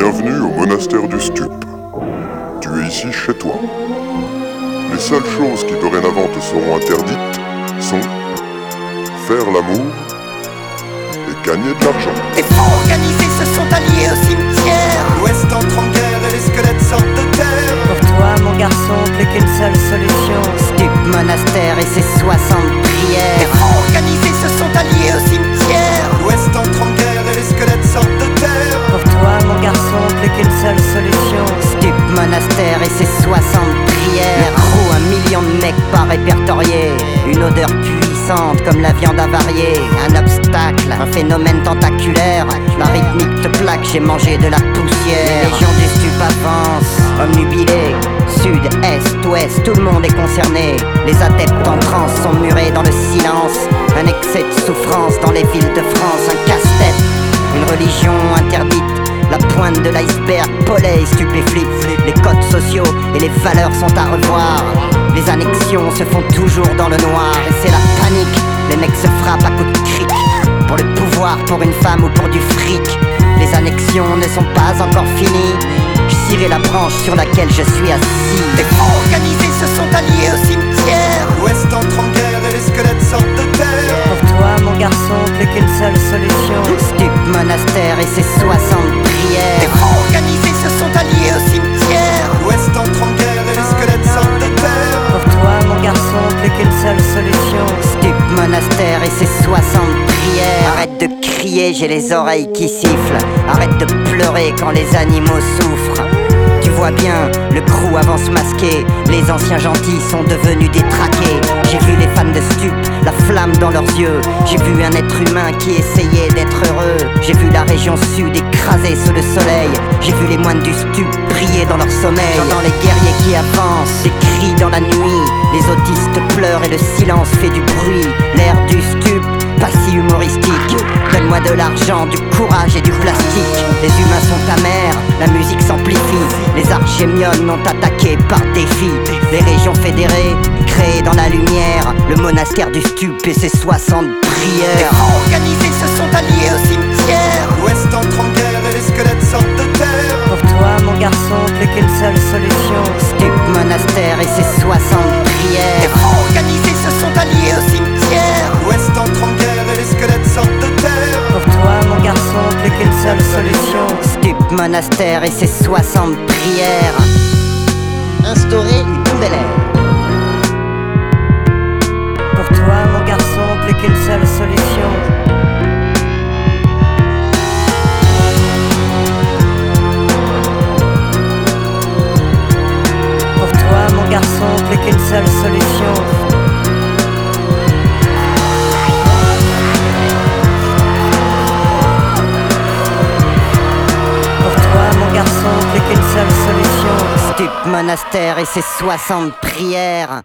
Bienvenue au monastère du Stup. Tu es ici chez toi. Les seules choses qui dorénavant te seront interdites sont faire l'amour et gagner de l'argent. Les faux organisés se sont alliés au cimetière. L'Ouest entre en guerre et les squelettes sortent de terre. Pour toi mon garçon, plus qu'une seule solution: Stup monastère et ses 60 prières. Les faux organisés se sont alliés au cimetière. L'Ouest entre en guerre et les squelettes sortent de terre. Pour toi mon garçon, plus qu'une seule solution: Stup monastère et ses 60 prières. Le crew, 1 million de mecs pas répertoriés. Une odeur puissante comme la viande avariée. Un obstacle, un phénomène tentaculaire. La rythmique te plaque, j'ai mangé de la poussière. Les légions du Stup avancent, omnubilés. Sud, est, ouest, tout le monde est concerné. Les adeptes en transe sont murés dans le silence. Un excès de souffrance dans les villes de France. Un casse-tête, une religion interdite. La pointe de l'iceberg, pollet et stupéflip. Les codes sociaux et les valeurs sont à revoir. Les annexions se font toujours dans le noir. Et c'est la panique, les mecs se frappent à coups de cric. Pour le pouvoir, pour une femme ou pour du fric. Les annexions ne sont pas encore finies. Je cirai la branche sur laquelle je suis assis. Les faux organisés se sont alliés au cimetière. L'Ouest entre en guerre et les squelettes sortent de terre. Pour toi mon garçon, plus qu'une seule solution: Stup monastère et ses 60 prières. Les faux organisés se sont alliés au cimetière. L'Ouest entre en guerre et les squelettes sortent de terre. Pour toi mon garçon, plus qu'une seule solution: Stup monastère et ses 60 prières. Arrête de crier, j'ai les oreilles qui sifflent. Arrête de pleurer quand les animaux souffrent. Tu vois bien, le crew avance masqué. Les anciens gentils sont devenus détraqués. J'ai vu les fans de Stup, la flamme dans leurs yeux. J'ai vu un être humain qui essayait d'être heureux. J'ai vu la région sud écrasée sous le soleil. J'ai vu les moines du Stup briller dans leur sommeil. J'entends les guerriers qui avancent, des cris dans la nuit. Les autistes pleurent et le silence fait du bruit. L'air du Stup, pas si humoristique. Donne-moi de l'argent, du courage et du plastique. Les humains sont amers, la musique s'amplifie. Les archémiones ont attaqué par défi. Les régions fédérées, créées dans la lumière. Le monastère du Stup et ses 60 prières. Les faux organisés se sont alliés au cimetière. L'Ouest entre en guerre et les squelettes sortent de terre. Pour toi mon garçon, plus qu'une seule solution: Stup monastère et ses 60 prières. Les faux organisés se sont alliés au cimetière. L'Ouest entre en guerre et les squelettes sortent de terre. Pour toi mon garçon, plus qu'une seule solution: Stup monastère et ses 60 prières. Instaurer une nouvelle ère. Pour toi mon garçon, plus qu'une seule solution: pour toi mon garçon, plus qu'une seule solution. Pour toi mon garçon, plus qu'une seule solution: Stup monastère et ses 60 prières.